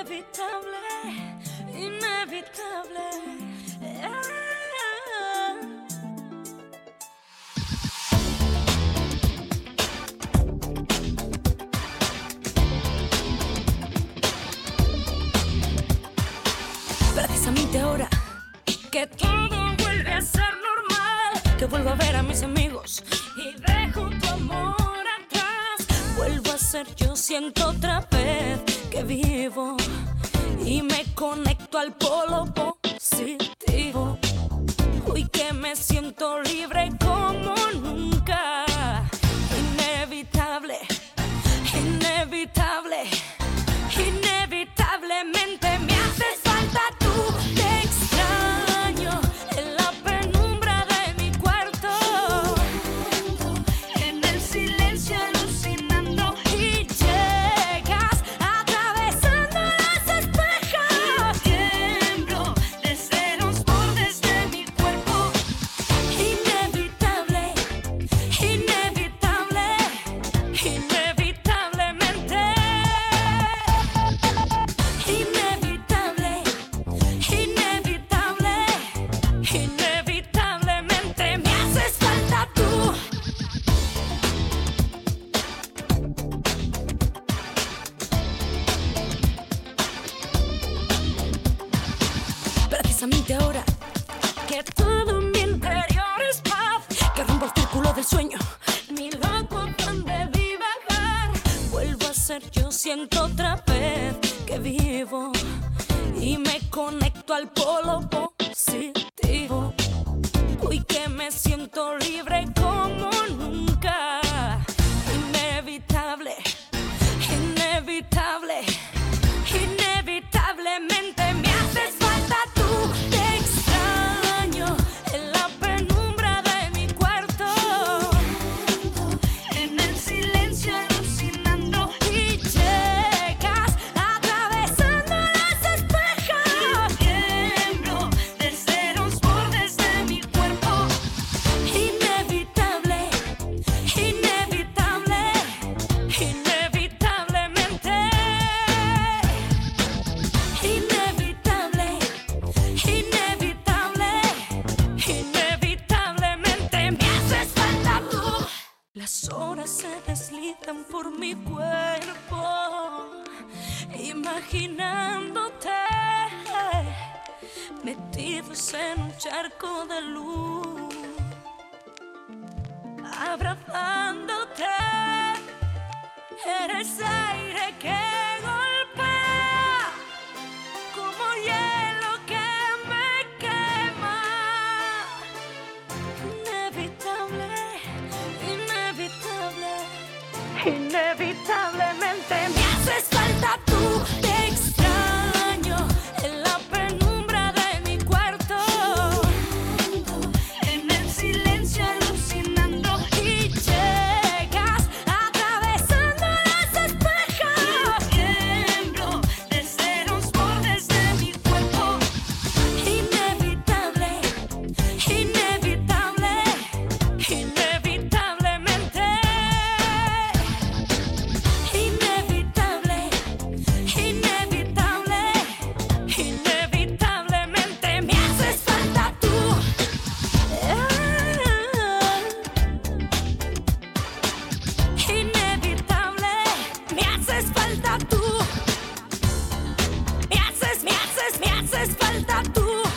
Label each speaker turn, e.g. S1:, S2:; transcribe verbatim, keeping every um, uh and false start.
S1: Inevitable, inevitable. Ah. Precisamente ahora que todo vuelve a ser normal, que vuelvo a ver a mis amigos y dejo tu amor atrás, vuelvo a ser yo, siento otra vez que vivo y me conecto al polo positivo. Hoy que me siento libre como nunca. Inevitable, inevitable, inevitablemente me haces falta tú. Te extraño en la penumbra de mi cuarto, en el silencio alucinando, y llegas atravesando los espejos. Tiemblo de celos por desde mi cuerpo. Inevitable, inevitable, inevitablemente. Inevitable, inevitable, inevitablemente me haces falta tú. Precisamente ahora que todo mi interior es paz, que rompo el círculo del sueño, mi loco afán de divagar, vuelvo a ser yo, siento otra vez que vivo y me conecto al polo positivo. Hoy que me siento libre como nunca. Inevitable, inevitable, inevitablemente me haces falta tú. Te extraño en la penumbra de mi cuarto, en el silencio alucinando, y llegas atravesando los espejos. Tiemblo de celos por desde mi cuerpo. Inevitable, inevitable, inevitablemente. Inevitable, inevitable, inevitablemente me haces falta tú. Las horas se deslizan por mi cuerpo, imaginándote metidos en un charco de luz, abrazándote. Eres aire que golpea como hielo que me quema. Inevitable, inevitable, inevitablemente me haces falta tú. Te extraño en la penumbra de mi cuarto, en el silencio alucinando, y llegas atravesando los espejos. Tiemblo de celos por desde mi cuerpo. Inevitable, inevitable, inevitablemente. Inevitable, inevitable, inevitablemente me haces falta tú. Inevitable, me haces falta tú. Me haces, me haces, me haces falta tú.